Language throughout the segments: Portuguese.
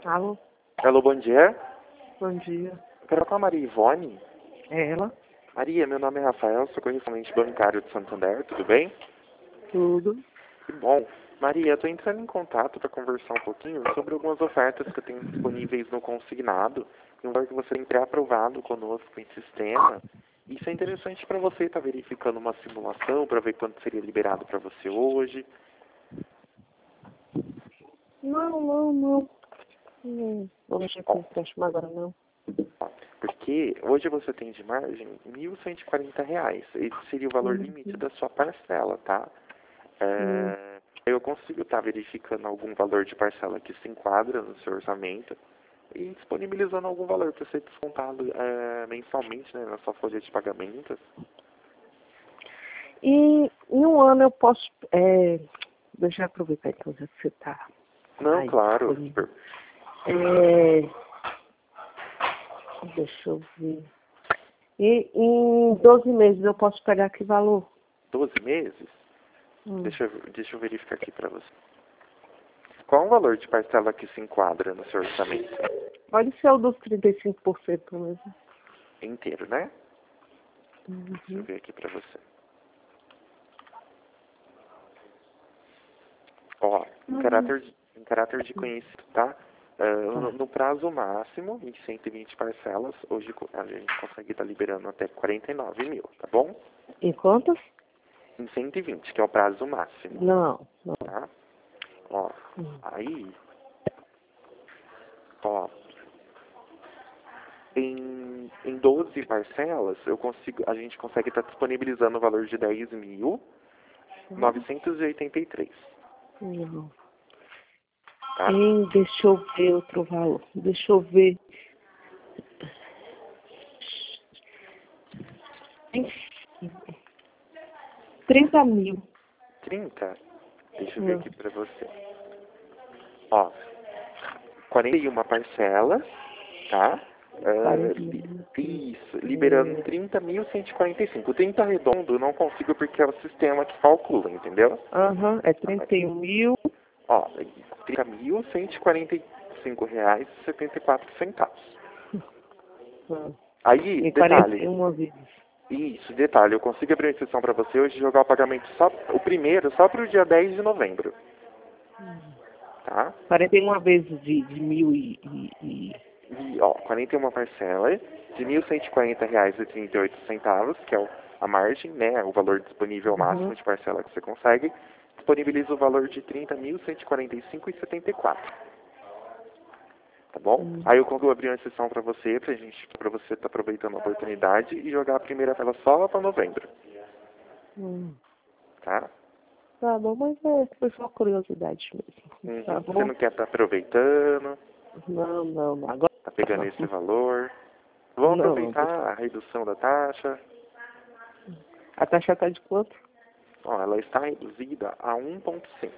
Alô, Alô, bom dia. bom dia. Quero falar com a Maria Ivone. É ela? Maria, meu nome é Rafael, sou correspondente bancário de Santander, tudo bem? Tudo. Que bom. Maria, estou entrando em contato para conversar um pouquinho sobre algumas ofertas que eu tenho disponíveis no consignado, e um valor que você tem pré-aprovado conosco em sistema. Isso é interessante para você estar verificando uma simulação para ver quanto seria liberado para você hoje. Não. Vou mexer com o empréstimo agora, não. Porque hoje você tem de margem R$ 1.140. Esse seria o valor limite da sua parcela, tá? Eu consigo estar verificando algum valor de parcela que se enquadra no seu orçamento e disponibilizando algum valor para ser descontado mensalmente, né, na sua folha de pagamentos. E em um ano eu posso... deixa eu aproveitar então, já que você está... Não, claro. Deixa eu ver. E em 12 meses eu posso pegar que valor? 12 meses? Deixa eu verificar aqui para você. Qual é o valor de parcela que se enquadra no seu orçamento? Pode ser o dos 35% mesmo. Inteiro, né? Deixa eu ver aqui para você. Ó, em caráter de conhecido, tá? No prazo máximo, em 120 parcelas, hoje a gente consegue estar liberando até 49 mil, tá bom? Em quantas? Em 120, que é o prazo máximo. Não. Tá? Ó, aí, ó, em 12 parcelas, a gente consegue estar disponibilizando o valor de 10.983. Não. Tá? Deixa eu ver outro valor. Deixa eu ver. Em 30 mil. 30? Deixa eu ver aqui pra você. Ó, 41 parcelas, tá? Isso, liberando 30.145. O 30 redondo eu não consigo porque é o sistema que calcula, entendeu? É 31 mil. Ó, R$ 30.145,74. Aí, E detalhe. 41 vezes. Isso, detalhe. Eu consigo abrir a exceção para você hoje e jogar o pagamento o primeiro, só para o dia 10 de novembro. Tá? 41 vezes de mil E, ó, 41 parcelas de R$ 1.140,38, que é a margem, né? O valor disponível máximo de parcela que você consegue. Disponibiliza o valor de R$ 30.145,74. Tá bom? Aí eu consigo abrir uma exceção para você estar aproveitando a oportunidade e jogar a primeira tela só para novembro. Tá? Tá bom, mas foi só curiosidade mesmo. Tá bom? Você não quer estar aproveitando? Não. Agora Tá pegando esse valor? Vamos aproveitar a redução da taxa. A taxa está de quanto? Ó, ela está reduzida a 1,5.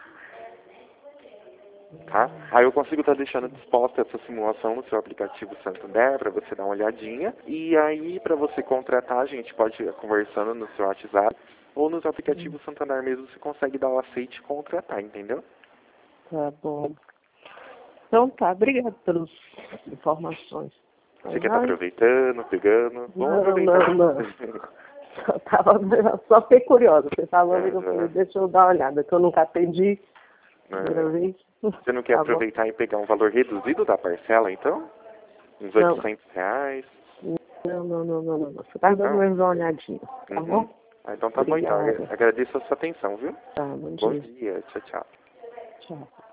Tá? Aí eu consigo estar deixando disposta essa simulação no seu aplicativo Santander para você dar uma olhadinha. E aí, para você contratar, a gente pode ir conversando no seu WhatsApp ou nos aplicativos Santander mesmo, você consegue dar o aceite e contratar, entendeu? Tá bom. Então tá, obrigado pelas informações. Você quer estar aproveitando, pegando? Vamos aproveitar. Não. Só fiquei curiosa. Você falando que eu falei, deixa eu dar uma olhada, que eu nunca atendi. Primeira vez. Você não quer aproveitar e pegar um valor reduzido da parcela, então? Uns R$ 800? Não. Você tá dando mesmo uma olhadinha, tá bom? Então tá bom, então. Agradeço a sua atenção, viu? Tá, bom Bom dia. dia. Tchau. Tchau.